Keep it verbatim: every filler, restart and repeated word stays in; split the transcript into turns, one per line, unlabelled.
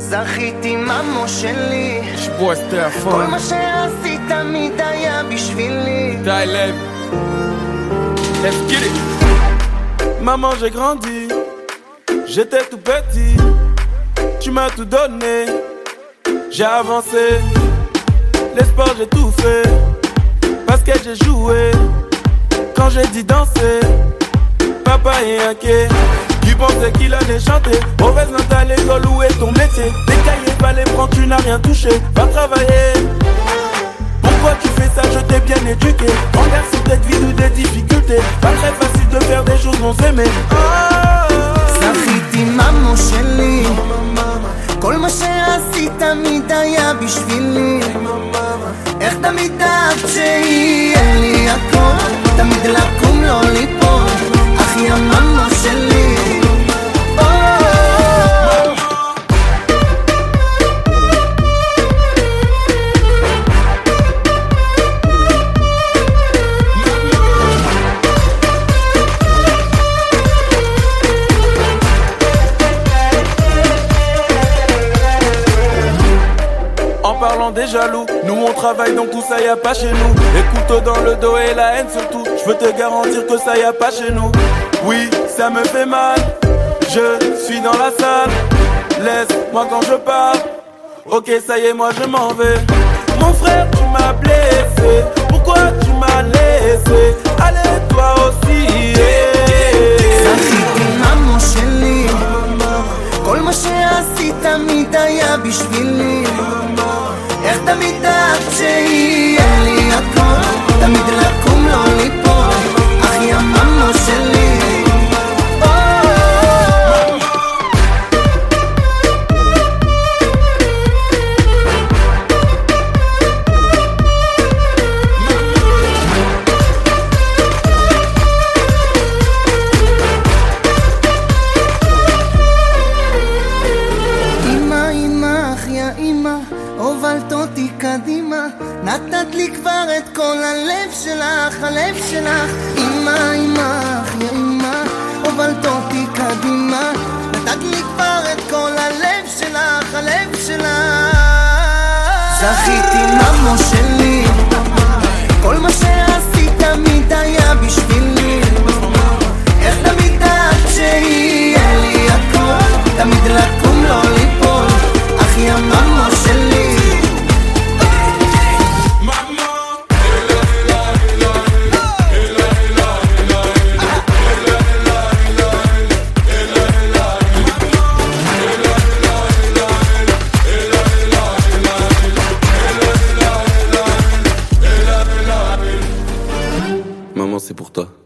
זכיתי ממו שלי,
שבוע סטרפון,
כל מה שעשית תמיד היה בשבילי.
די לב. Let's get it. Maman, j'ai grandi, j'étais tout petit, tu m'as tout donné, j'ai avancé, l'espoir j'ai tout fait, parce que j'ai joué, quand j'ai dit danser, papa est inquiet, qui pensait qu'il allait chanter, mauvaise note à l'école, où est ton métier, des cahiers pas les prendre, tu n'as rien touché, va travailler. Pourquoi tu fais ça, je t'ai bien éduqué, regarde sur cette vie ou des difficultés, pas très facile de faire des choses non aimées.
זכיתי ממו שלי, כל מה שעשית תמיד היה בשבילי. איך תמיד דאגת שיהיה לי הכל, תמיד לקום לא ליפול, אחי הממו שלי.
Parlant des jaloux, nous on travaille donc tout ça y a pas chez nous. Les couteaux dans le dos et la haine surtout, je peux te garantir que ça y a pas chez nous. Oui, ça me fait mal, je suis dans la salle, laisse-moi quand je parle. Ok, ça y est, moi je m'en vais. Mon frère, tu m'as blessé, pourquoi tu m'as laissé? Allez toi aussi.
זכיתי ממו שלי, כל מה שעשית תמיד היה בשבילי. איך תמיד דאגת שיהיה לי הכל, תמיד לקום לא ליפול, אחי הממו שלי. הובלת אותי קדימה, נתת לי כבר את כל הלב שלך, הלב שלך. אמא, אמא, אחי אמא, הובלת אותי קדימה, נתת לי כבר את כל הלב שלך, הלב שלך. זכיתי ממו שלי, כל מה שעשית תמיד היה בשבילי. איך תמיד דאגת שיהיה לי הכל, תמיד לקום לא ליפול, אחי הממו שלי.
Maman, c'est pour toi.